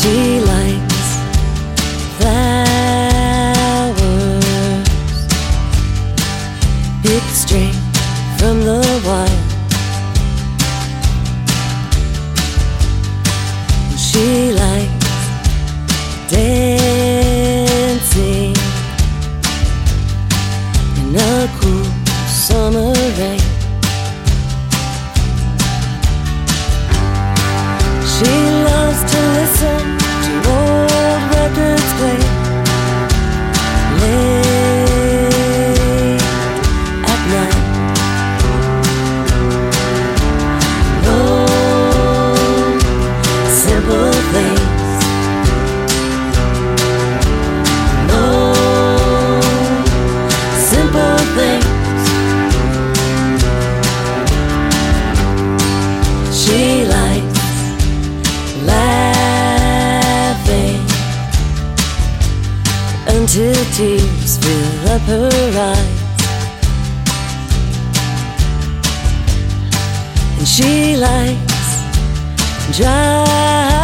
She likes flowers picked straight from the wild. She likes dancing in a cool summer rain. She loves to listen to old records play late at night. Oh, simple things. Oh, simple things. She likes laughing until tears fill up her eyes. And she likes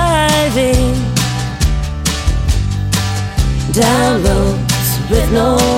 driving down roads with no